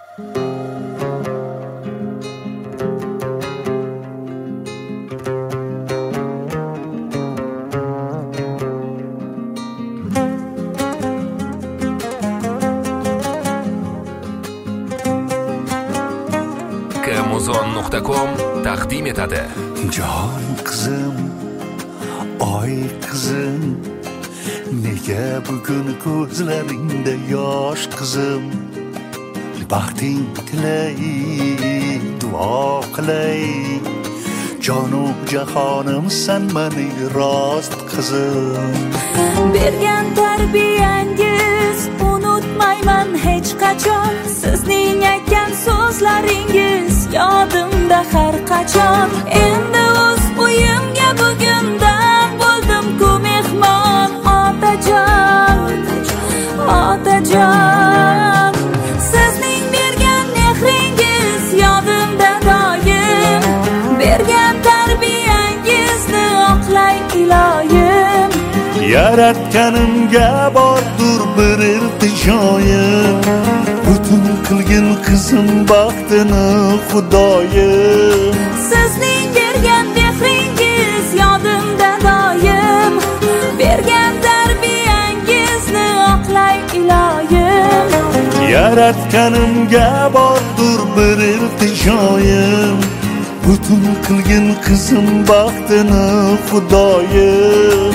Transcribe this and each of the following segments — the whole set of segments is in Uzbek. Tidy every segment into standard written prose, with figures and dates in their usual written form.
Muzon.com taqdim etadi. Jon qizim, oy qizim, nega bugun ko'zlaringda yosh qizim? Baxting tilay, duo qilay, jonu jahonim san mening rost qizim. Bergan tarbiyangiz unutmayman hech qachon. Sizning aytgan so'zlaringiz yodimda har qachon. Endi o'z uyimga bugundan bo'ldim-ku mehmon. Otajon, otajon, sizning bergan mehringiz yodimda doim. Bergan tarbiyangizni oqlay iloyim. Yaratganimga bordur bir iltijoyim, butun qilgin qizim baxtini xudoyim. Sizning bergan mehringiz yodimda doim. Bergan tarbiyangizni oqlay iloyim. Yaratganimga bordur bir iltijoyim, butun qilgin qizim baxtini xudoyim.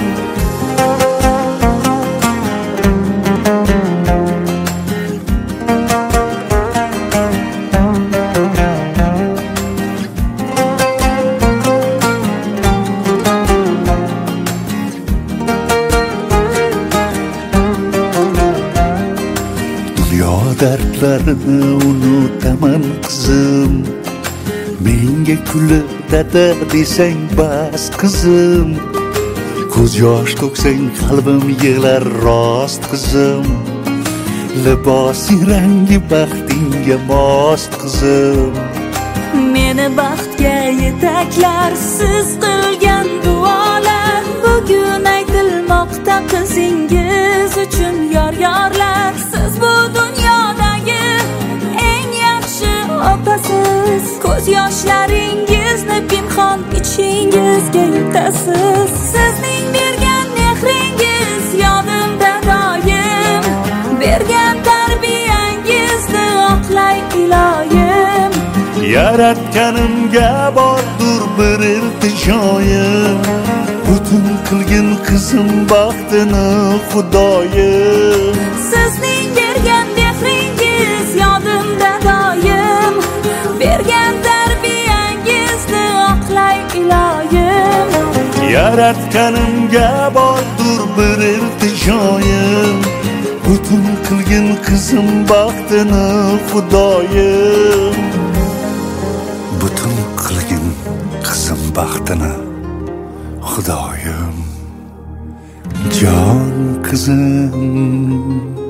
Dardlarini unutaman qizim, menga kulib dada desang bas qizim. Ko'z yosh to'ksang qalbim yig'lar rost qizim. Libosing rangi baxtingga mos qizim. Meni baxtga yetaklar siz qilgan duolar. Bugun aytilmoqda qizingiz uchun yor-yorlar. Siz bu dunyodagi eng yaxshi otasiz. Ko'z yoshlaringizni pinhon ichingizga yutasiz. Sizning bergan mehringiz yodimda doim. Bergan tarbiyangizni oqlay iloyim. Yaratganimga bordur bir iltijoyim, butun qilgin qizim baxtini xudoyim. Sizning bergan mehringiz yodimda doim. Bergan tarbiyangizni oqlay iloyim. Yaratganimga bordur bir iltijoyim, butun qilgin qizim baxtini xudoyim. Butun qilgin qizim baxtini xudoyim. Jon qizim.